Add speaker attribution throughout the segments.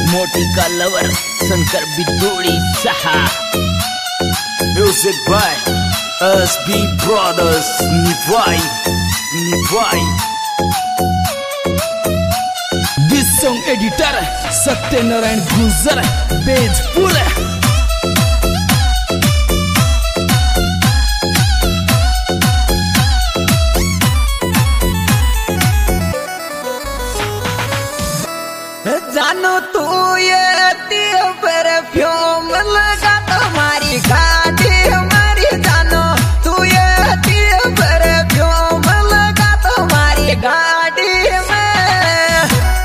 Speaker 1: मोटी का लवर शंकर बिदोड़ी सहा। म्यूजिक बाय SB Brothers निभाई। This song editor Satyanarayan Gujar Bejpur.
Speaker 2: जानो तू ये परफ्यूम लगा तुम्हारी गाड़ी हमारी, जानो तू ये परफ्यूम लगा तुम्हारी गाड़ी में।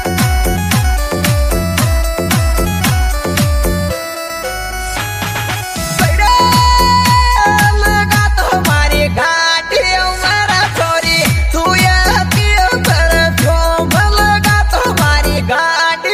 Speaker 2: लगा तुम्हारी गाड़ी हमारा छोरी, तू ये परफ्यूम लगा तुम्हारी गाड़ी।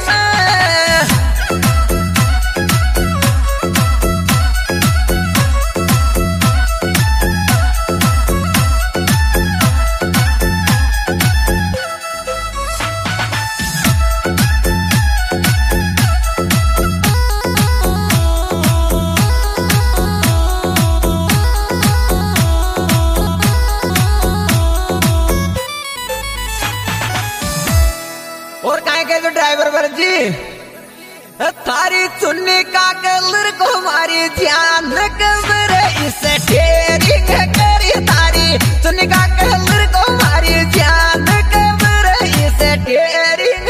Speaker 2: और काहे के जो ड्राइवर बर जी थारी चुन्नी का कलर को हमारी ध्यान कबर इसे टेरिंग करी, थारी चुन्नी का कलर को हमारी ध्यान कबर इसे टेरिंग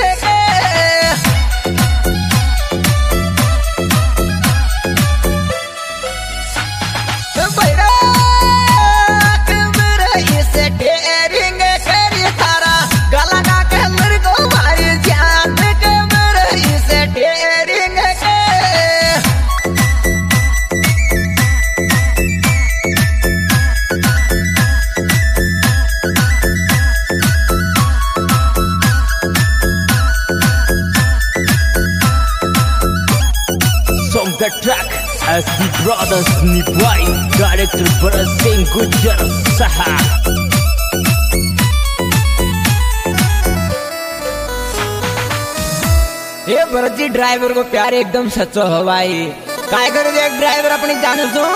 Speaker 2: इसे टेरिंग करी, थारा गला का कलर को हमारी ध्यान कबर इसे टेरिंग
Speaker 1: Song the track SB Brothers निभाई। डायरेक्टर भरत सिंह गुजर सहा।
Speaker 2: ये भरत जी ड्राइवर को प्यार एकदम सच्चो हो भाई। काय करे एक ड्राइवर अपनी जानो सो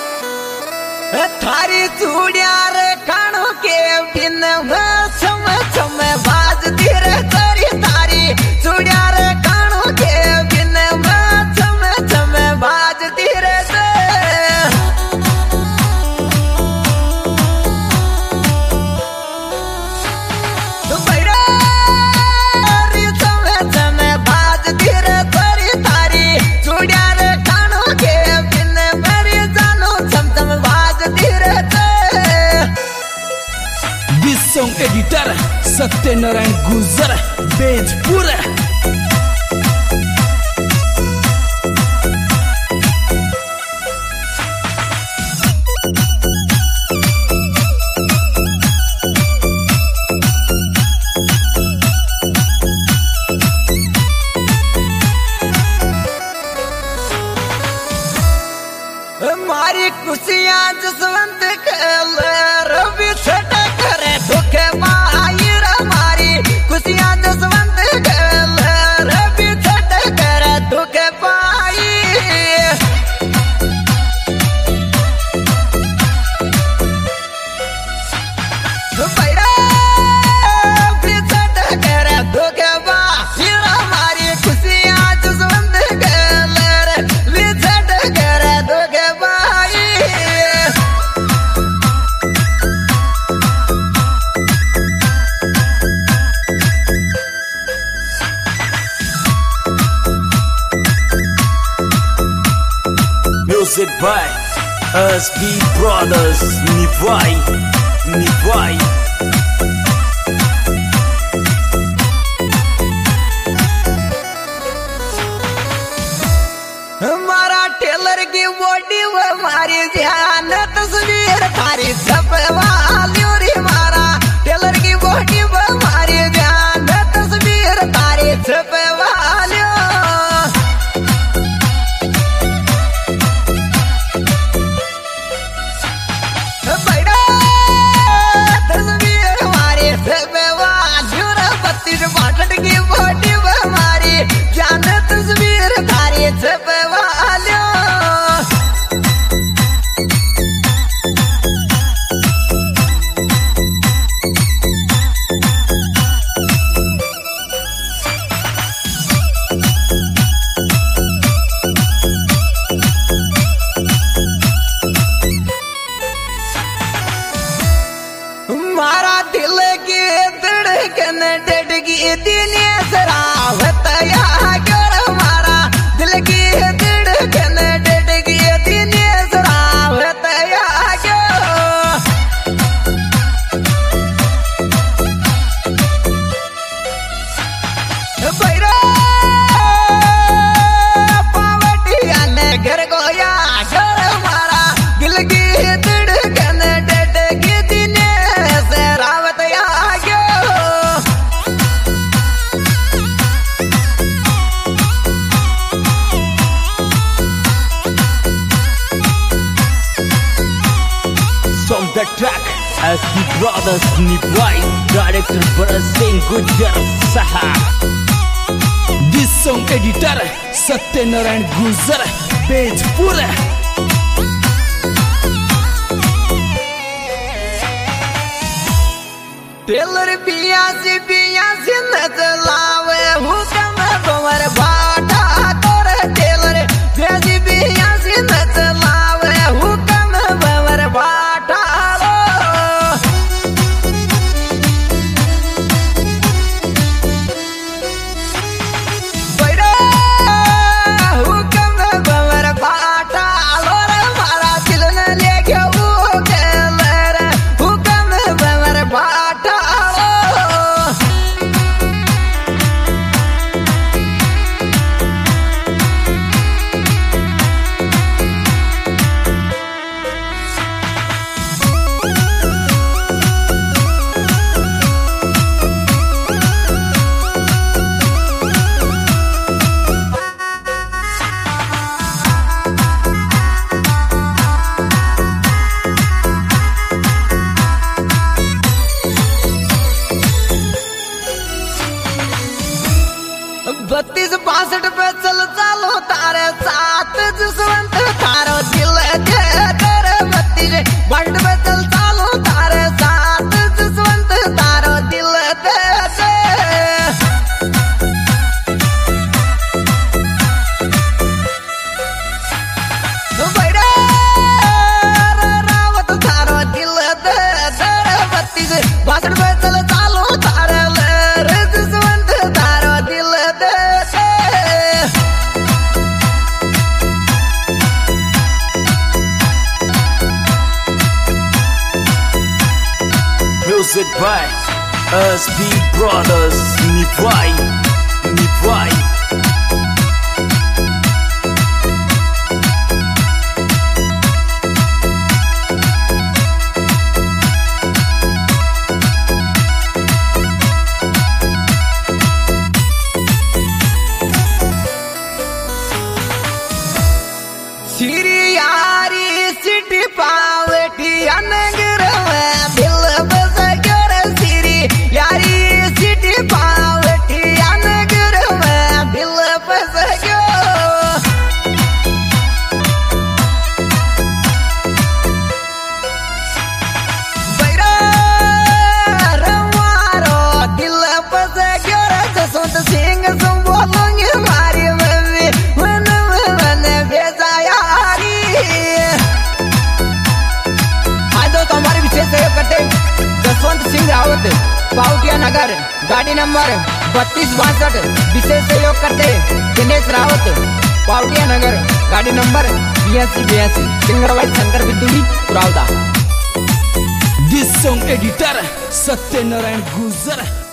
Speaker 2: थारी चूड़िया रे कानो के बिन छम छम बाज धीरे करी, थारी चूड़िया रे कानो के बिन छम छम बाज धीरे
Speaker 1: सॉन्ग एडिटर सत्यनारायण गुजर बेजपुर।
Speaker 2: मारी खुशियां जसवंत रवि छटा करे दुखे माहिर, मारी खुशियां जसवंत रवि छटा करे दुखे पाई। करे दुखे माहिर, मारी खुशियां जसवंत रवि छटा करे दुखे पाई।
Speaker 1: Music by SB Brothers निभाई।
Speaker 2: हमारा टेलर की बॉडी वो हमारी ध्यान तस्वीर थारी छपवाली रे, मारा टेलर की बॉडी वो हमारी ध्यान तस्वीर थारी छपवाली। तस्वीर डेडगी दिनेश रावत या कर मारा दिल की धड़कन डेडगी दिनेश रावत या भैरा पावटिया ने घर को या कर मारा दिल की धड़कन डेडगी दिनेश रावत या
Speaker 1: From the track SD Brothers Nipwai, director Bharat Singh Gujjar Sahab.
Speaker 3: This song editor Satyanarayan Gujar Bejpur.
Speaker 2: टेलर बियासी नच लावे हुकम बमर बाटा तोर टेलर बियासी नच लावे हुकम बमर बाटा बैरा हुकम बमर बाटा लोर मारा दिल न लेके वो टेलर हुकम बमर बाटा बत्तीस 62 पे चल चालो तारे साथ जसवंत तारो दिल दे कर 32 62 पे चल चालो तारे साथ जसवंत तारो दिल दे बैरा रावत तारो दिल दे 32 62 पे चल चालो तारे जसवंत तारो दिल दे
Speaker 1: Music by SD Brothers Nipwai.
Speaker 2: सिरी यारी सिटी पावटी अनगर में दिल बस कर सिरी यारी सिटी पावटी अनगर में दिल बस गयो बैरा रवारो दिल बस गयो जसवंत सिंह संबोलोंगे मारी मम्मी मन भेजा हमारे विशेष सहयोग करते जसवंत सिंह रावत पाउटिया नगर गाड़ी नंबर 3262 विशेष सहयोग करते दिनेश रावत पाउटिया नगर गाड़ी नंबर 8282 सिंगरवाई शंकर बिदुली पुरावदा.
Speaker 3: This song editor Satyanarayan Gujar